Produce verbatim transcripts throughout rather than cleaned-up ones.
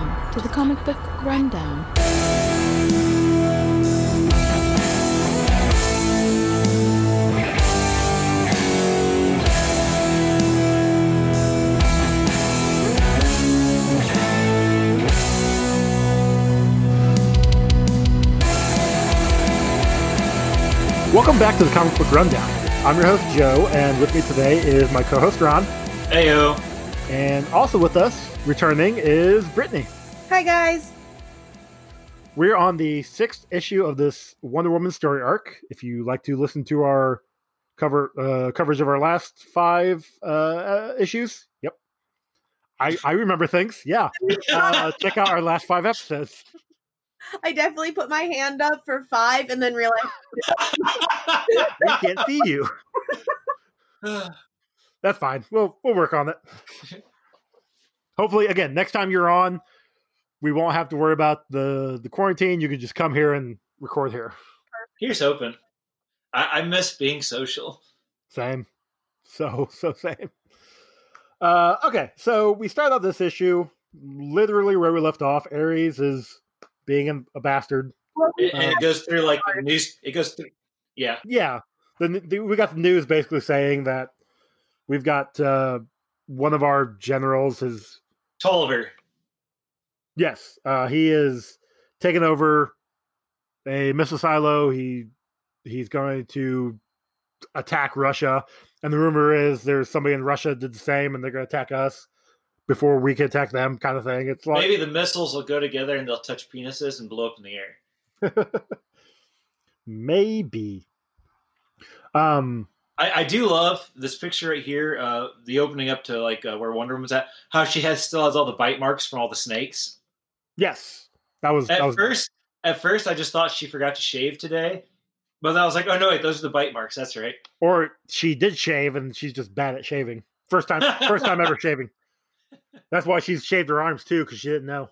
Welcome to the Comic Book Rundown. Welcome back to the Comic Book Rundown. I'm your host, Joe, and with me today is my co-host, Ron. Heyo. And also with us, returning, is Brittany. Hi, guys. We're on the sixth issue of this Wonder Woman story arc. If you like to listen to our cover uh, coverage of our last five uh, uh, issues, yep. I, I remember things, yeah. Uh, check out our last five episodes. I definitely put my hand up for five and then realized We can't see you. That's fine. We'll we'll work on it. Hopefully, again, next time you're on, we won't have to worry about the, the quarantine. You can just come here and record here. Here's hoping. I, I miss being social. Same. So, so same. Uh, okay, so we start out this issue literally where we left off. Ares is being a, a bastard. It, and it goes through like the news. It goes through. Yeah. Yeah. The, the, we got the news basically saying that we've got uh, one of our generals is Tolliver. Yes, uh, he is taking over a missile silo. He he's going to attack Russia, and the rumor is there's somebody in Russia did the same, and they're going to attack us before we can attack them, kind of thing. It's like maybe the missiles will go together and they'll touch penises and blow up in the air. Maybe. Um, I, I do love this picture right here. Uh, the opening up to like uh, where Wonder Woman's at. How she has still has all the bite marks from all the snakes. Yes, that was at that was... first. At first, I just thought she forgot to shave today, but then I was like, "Oh no, wait, those are the bite marks." That's right. Or she did shave, and she's just bad at shaving. First time, first time ever shaving. That's why she's shaved her arms too, because she didn't know.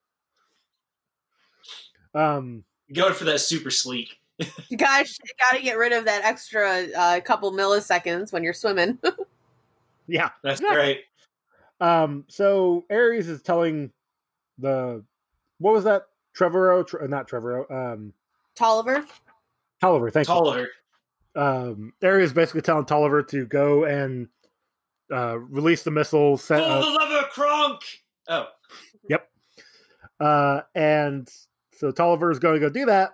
Um, going for that super sleek. You guys got to get rid of that extra uh, couple milliseconds when you're swimming. Yeah, that's right. Um, so Ares is telling the what was that? Trevorrow, Tre- not Trevorrow. Um, Tolliver. Tolliver, thank Tolliver. you. Um, Ares is basically telling Tolliver to go and uh, release the missile. Set, Pull uh, the lever, Kronk. Oh, yep. Uh, and so Tolliver is going to go do that.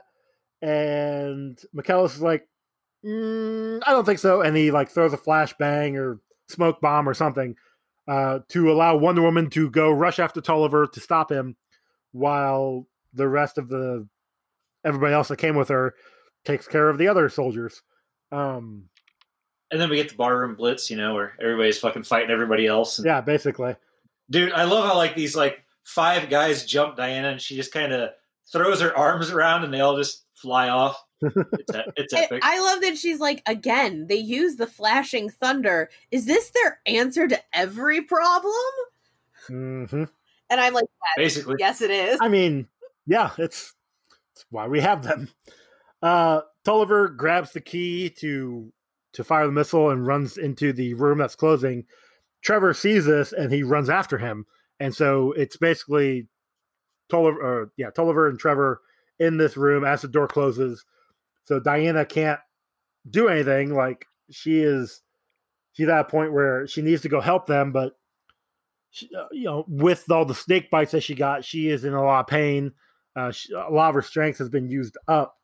And McKellis is like, mm, I don't think so. And he like throws a flashbang or smoke bomb or something uh, to allow Wonder Woman to go rush after Tolliver to stop him, while the rest of the everybody else that came with her takes care of the other soldiers. Um, and then we get the barroom blitz, you know, where everybody's fucking fighting everybody else. And, yeah, basically. Dude, I love how like these like five guys jump Diana, and she just kind of throws her arms around, and they all just fly off. It's, a, it's epic. I love that she's like, again, they use the flashing thunder. Is this their answer to every problem? Mm-hmm. And I'm like, yes, basically, yes, it is. I mean, yeah, it's, it's why we have them. Uh, Tolliver grabs the key to to fire the missile and runs into the room that's closing. Trevor sees this and he runs after him, and so it's basically Tolliver, or, yeah, Tolliver and Trevor in this room as the door closes. So Diana can't do anything. Like she is, she's at a point where she needs to go help them, but she, uh, you know, with all the snake bites that she got, she is in a lot of pain. Uh, she, a lot of her strength has been used up,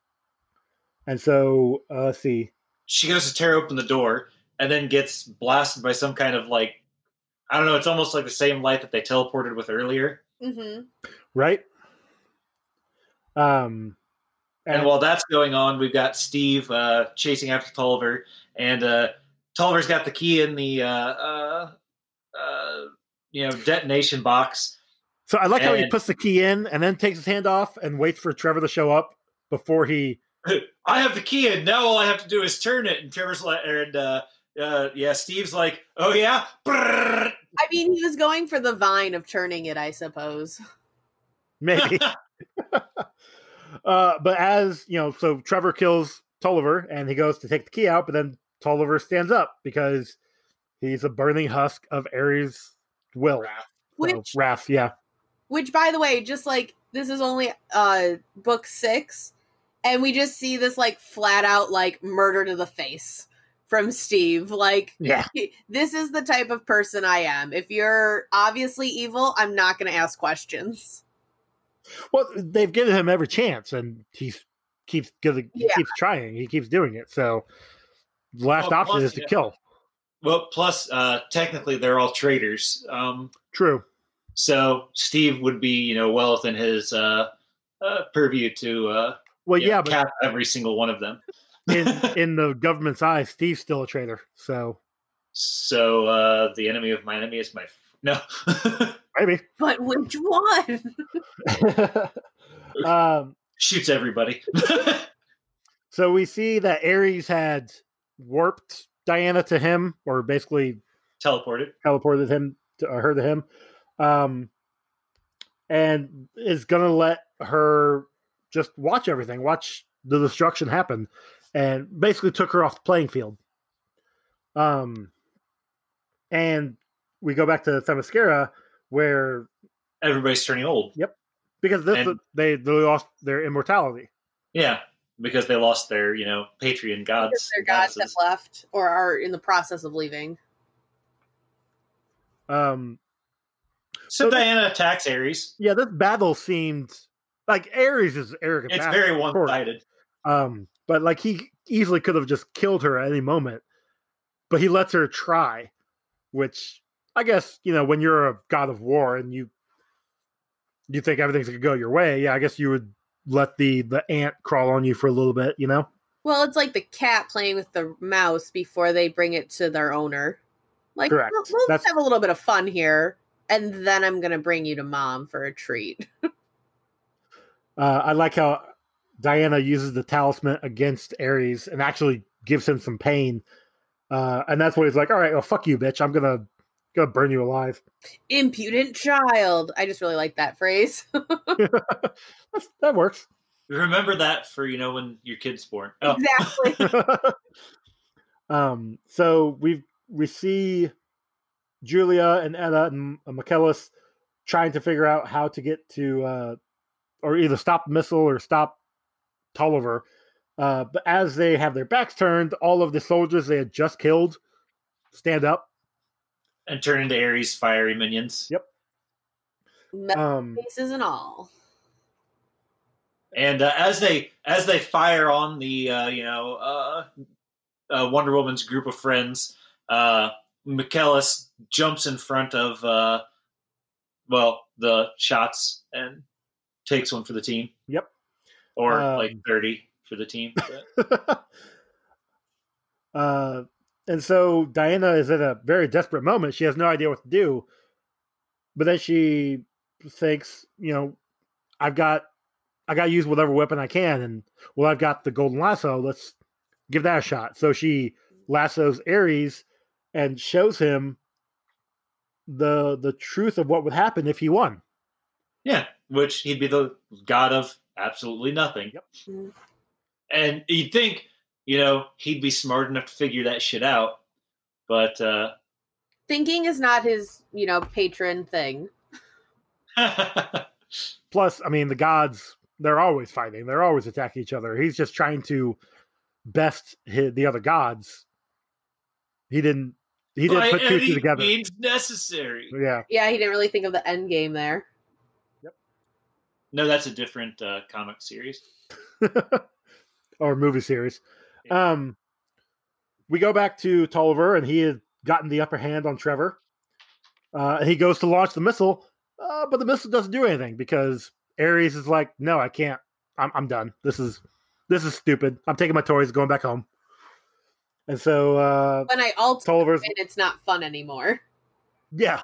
and so uh, let's see. She goes to tear open the door and then gets blasted by some kind of like, I don't know. It's almost like the same light that they teleported with earlier. Mm-hmm. Right. Um. And, and while that's going on, we've got Steve uh, chasing after Tolliver, and uh, Tolliver's got the key in the uh, uh, uh, you know detonation box. So I like and, how he puts the key in and then takes his hand off and waits for Trevor to show up before he. I have the key, and now all I have to do is turn it. And Trevor's like, and uh, uh, yeah, Steve's like, oh yeah. Brrr. I mean, he was going for the vine of turning it, I suppose. Maybe. Uh, but as you know, so Trevor kills Tolliver and he goes to take the key out, but then Tolliver stands up because he's a burning husk of Ares' will. Wrath. Which, so, wrath, yeah. Which, by the way, just like this is only uh book six, and we just see this like flat out like murder to the face from Steve. Like, Yeah. this is the type of person I am. If you're obviously evil, I'm not going to ask questions. Well, they've given him every chance, and he keeps gonna, he Yeah. keeps trying. He keeps doing it. So the last Well, option plus, is to yeah. kill. Well, plus, uh, technically, they're all traitors. Um, True. so Steve would be, you know, well within his uh, uh, purview to uh, Well, you yeah, know, but cap every single one of them. in in the government's eyes, Steve's still a traitor. So So uh, the enemy of my enemy is my f- no. maybe. But which one? um, Shoots everybody. so we see that Ares had warped Diana to him, or basically Teleported. teleported him to or her to him, um, and is gonna let her just watch everything, watch the destruction happen, and basically took her off the playing field. Um, and we go back to Themyscira, where Everybody's turning old. because this And- they they lost their immortality. Yeah, because they lost their, you know, Patreon gods. Because their gods have goddesses. left or are in the process of leaving. Um, So, So- Diana attacks Ares. yeah, this battle seemed like Ares is arrogant. It's bastard, very of course. one-sided. Um, but like he easily could have just killed her at any moment, but he lets her try, which I guess, you know, when you're a god of war and you you think everything's gonna go your way, yeah, I guess you would let the the ant crawl on you for a little bit, you know? Well, it's like the cat playing with the mouse before they bring it to their owner. Like, Correct. we'll, we'll That's- have a little bit of fun here, and then I'm going to bring you to mom for a treat. Uh, I like how Diana uses the talisman against Ares and actually gives him some pain. Uh, and that's when he's like, all right, well, fuck you, bitch. I'm gonna gonna burn you alive. Impudent child. I just really like that phrase. That's, that works. Remember that for, you know, when your kid's born. Oh. Exactly. um, so we we see Julia and Etta and Michaelis trying to figure out how to get to, uh, or either stop the missile or stop Tolliver. Uh, but as they have their backs turned, all of the soldiers they had just killed stand up. And turn into Ares' fiery minions. Yep. Metal Um, faces and all. And uh, as they as they fire on the uh, you know uh, uh, Wonder Woman's group of friends, uh, Michaelis jumps in front of uh, well the shots and takes one for the team. Yep. Or Um, like thirty for the team. But uh, and so Diana is in a very desperate moment. She has no idea what to do. But then she thinks, you know, I've got, I got to use whatever weapon I can. And well, I've got the golden lasso. Let's give that a shot. So she lassos Ares and shows him the the truth of what would happen if he won. yeah, which he'd be the god of absolutely nothing. Yep. Mhm. And you'd think, you know, he'd be smart enough to figure that shit out. But uh Thinking is not his, you know, patron thing. Plus, I mean, the gods, they're always fighting. They're always attacking each other. He's just trying to best hit the other gods. He didn't, he didn't by put two and two any together. means necessary. Yeah. Yeah, he didn't really think of the end game there. No, that's a different uh, comic series. Or movie series. Um, we go back to Tolliver, and he had gotten the upper hand on Trevor. Uh, and he goes to launch the missile, uh, but the missile doesn't do anything because Ares is like, "No, I can't. I'm, I'm done. This is this is stupid. I'm taking my toys, going back home." And so uh, When I alt Tolliver's, it, it's not fun anymore. yeah.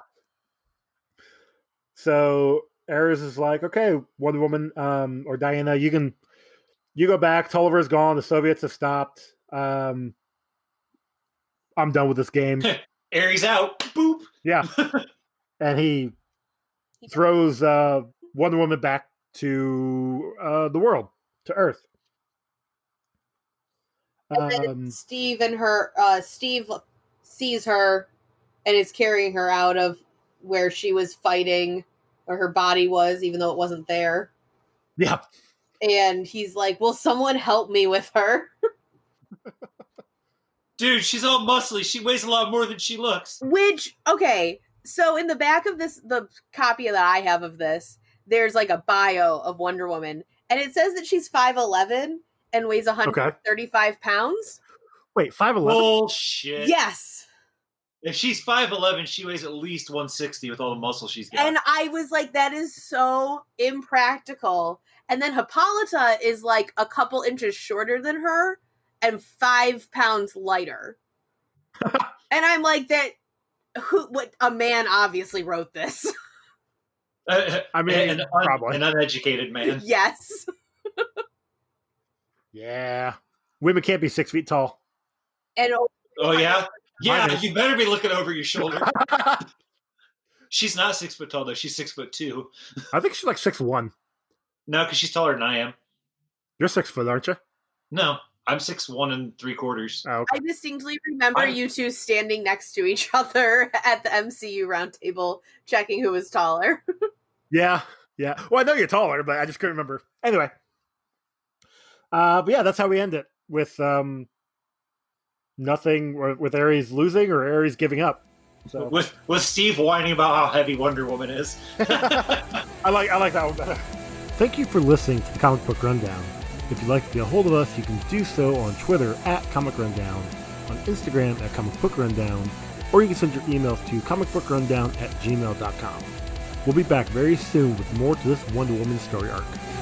So Ares is like, "Okay, Wonder Woman, um, or Diana, you can you go back. Tolliver's gone. The Soviets have stopped. Um, I'm done with this game." Ares out. Boop. Yeah. And he throws uh, Wonder Woman back to uh, the world, to Earth. And then Um, Steve and her, uh, Steve sees her and is carrying her out of where she was fighting or her body was, even though it wasn't there. Yeah. And he's like, will someone help me with her? Dude, she's all muscly. She weighs a lot more than she looks. Which, okay, so in the back of this, the copy that I have of this, there's like a bio of Wonder Woman, and it says that she's five eleven and weighs one hundred thirty-five okay. pounds. Wait, five eleven? Bullshit. Yes. If she's five eleven, she weighs at least one sixty with all the muscle she's got. And I was like, that is so impractical. And then Hippolyta is like a couple inches shorter than her and five pounds lighter. And I'm like, that, who, what, a man obviously wrote this. Uh, I mean, an, probably. An uneducated man. Yes. Yeah. Women can't be six feet tall. And oh, yeah? Yeah, Minus. you better be looking over your shoulder. She's not six foot tall, though. She's six foot two. I think she's like six one. No, because she's taller than I am. You're six foot, aren't you? No, I'm six one and three quarters. Oh, okay. I distinctly remember I'm... you two standing next to each other at the M C U roundtable, checking who was taller. Yeah, yeah. Well, I know you're taller, but I just couldn't remember. Anyway. Uh, but yeah, that's how we end it. With um, nothing, with Ares losing or Ares giving up. So. With with Steve whining about how heavy Wonder Woman is. I like I like that one better. Thank you for listening to the Comic Book Rundown. If you'd like to get a hold of us, you can do so on Twitter at Comic Rundown, on Instagram at Comic Book Rundown, or you can send your emails to comicbookrundown at gmail dot com. We'll be back very soon with more to this Wonder Woman story arc.